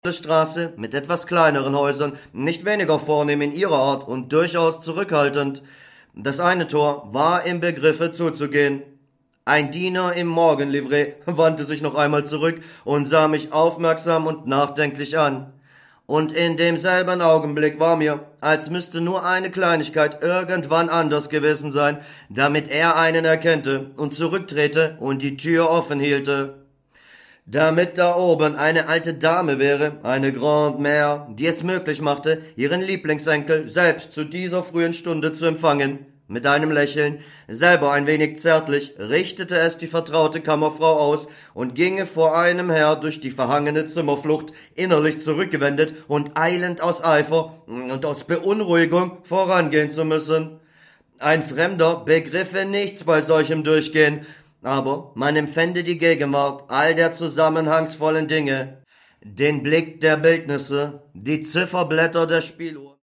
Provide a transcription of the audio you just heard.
Straße mit etwas kleineren Häusern, nicht weniger vornehm in ihrer Art und durchaus zurückhaltend. Das eine Tor war im Begriffe zuzugehen. Ein Diener im Morgenlivree wandte sich noch einmal zurück und sah mich aufmerksam und nachdenklich an. Und in demselben Augenblick war mir, als müsste nur eine Kleinigkeit irgendwann anders gewesen sein, damit er einen erkennte und zurücktrete und die Tür offen hielte. Damit da oben eine alte Dame wäre, eine Grande-Mère, die es möglich machte, ihren Lieblingsenkel selbst zu dieser frühen Stunde zu empfangen. Mit einem Lächeln, selber ein wenig zärtlich, richtete es die vertraute Kammerfrau aus und ginge vor einem her durch die verhangene Zimmerflucht, innerlich zurückgewendet und eilend aus Eifer und aus Beunruhigung vorangehen zu müssen. Ein Fremder begriffe nichts bei solchem Durchgehen, aber man empfände die Gegenwart all der zusammenhangsvollen Dinge, den Blick der Bildnisse, die Zifferblätter der Spieluhr.